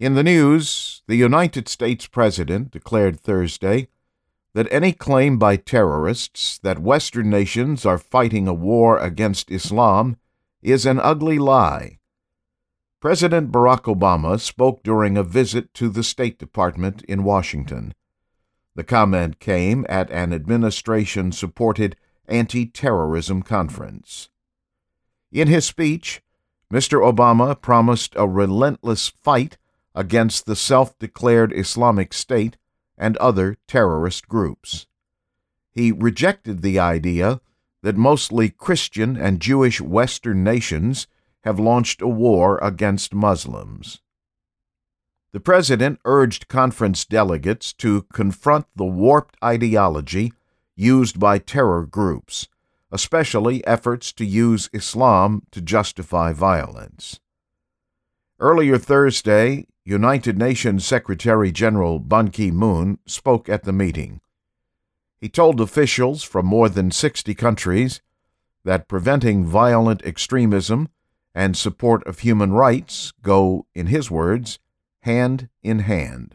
In the news, the United States President declared Thursday that any claim by terrorists that Western nations are fighting a war against Islam is an ugly lie. President Barack Obama spoke during a visit to the State Department in Washington. The comment came at an administration-supported anti-terrorism conference. In his speech, Mr. Obama promised a relentless fight against the self-declared Islamic State and other terrorist groups. He rejected the idea that mostly Christian and Jewish Western nations have launched a war against Muslims. The president urged conference delegates to confront the warped ideology used by terror groups, especially efforts to use Islam to justify violence. Earlier Thursday, United Nations Secretary-General Ban Ki-moon spoke at the meeting. He told officials from more than 60 countries that preventing violent extremism and support of human rights go, in his words, hand in hand.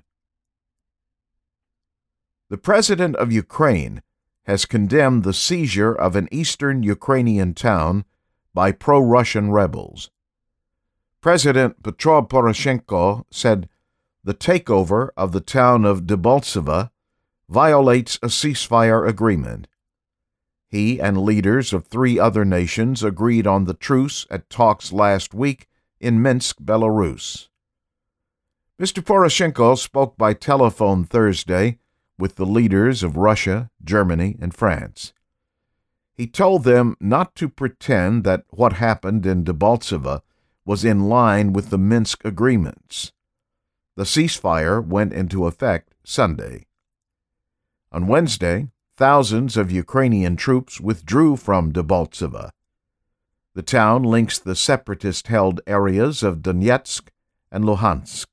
The president of Ukraine has condemned the seizure of an eastern Ukrainian town by pro-Russian rebels. President Petro Poroshenko said the takeover of the town of Debaltseve violates a ceasefire agreement. He and leaders of 3 other nations agreed on the truce at talks last week in Minsk, Belarus. Mr. Poroshenko spoke by telephone Thursday with the leaders of Russia, Germany, and France. He told them not to pretend that what happened in Debaltseve was in line with the Minsk agreements. The ceasefire went into effect Sunday. On Wednesday, thousands of Ukrainian troops withdrew from Debaltseve. The town links the separatist-held areas of Donetsk and Luhansk.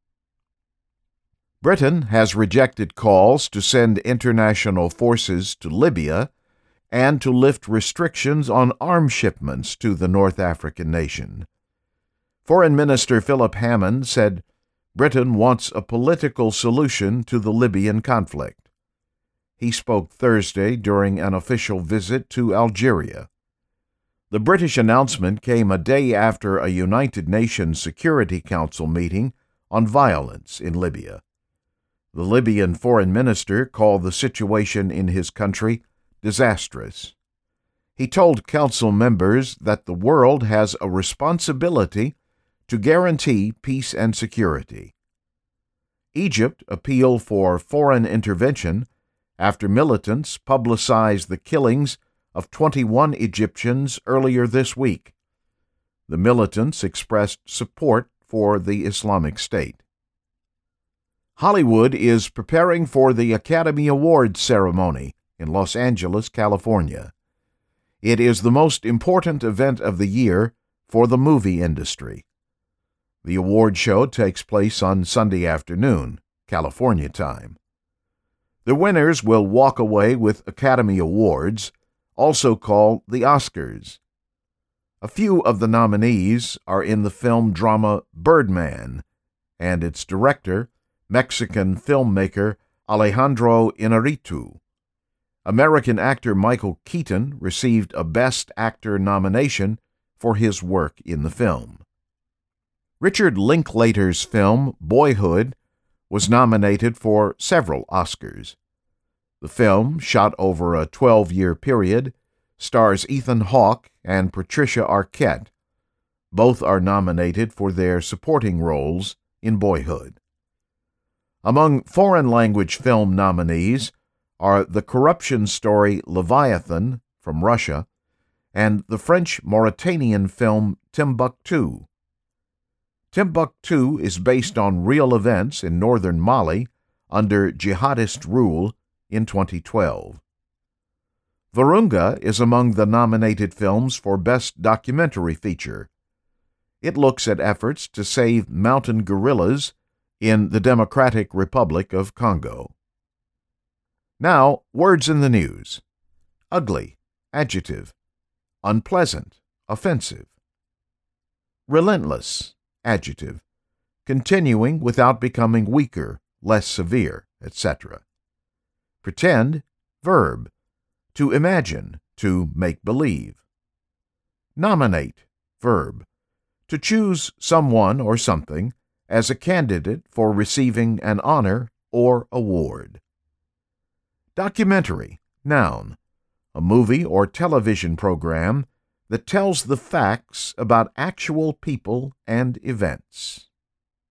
Britain has rejected calls to send international forces to Libya and to lift restrictions on arms shipments to the North African nation. Foreign Minister Philip Hammond said Britain wants a political solution to the Libyan conflict. He spoke Thursday during an official visit to Algeria. The British announcement came a day after a United Nations Security Council meeting on violence in Libya. The Libyan foreign minister called the situation in his country disastrous. He told council members that the world has a responsibility to guarantee peace and security. Egypt appealed for foreign intervention after militants publicized the killings of 21 Egyptians earlier this week. The militants expressed support for the Islamic State. Hollywood is preparing for the Academy Awards ceremony in Los Angeles, California. It is the most important event of the year for the movie industry. The award show takes place on Sunday afternoon, California time. The winners will walk away with Academy Awards, also called the Oscars. A few of the nominees are in the film drama Birdman, and its director, Mexican filmmaker Alejandro Inarritu. American actor Michael Keaton received a Best Actor nomination for his work in the film. Richard Linklater's film Boyhood was nominated for several Oscars. The film, shot over a 12-year period, stars Ethan Hawke and Patricia Arquette. Both are nominated for their supporting roles in Boyhood. Among foreign-language film nominees are the corruption story Leviathan from Russia and the French-Mauritanian film Timbuktu. Timbuktu is based on real events in northern Mali under jihadist rule in 2012. Virunga is among the nominated films for Best Documentary Feature. It looks at efforts to save mountain gorillas in the Democratic Republic of Congo. Now, words in the news. Ugly, adjective. Unpleasant, offensive. Relentless, adjective. continuing without becoming weaker, less severe, etc. Pretend, verb, to imagine, to make believe. Nominate, verb, to choose someone or something as a candidate for receiving an honor or award. Documentary, noun, a movie or television program that tells the facts about actual people and events.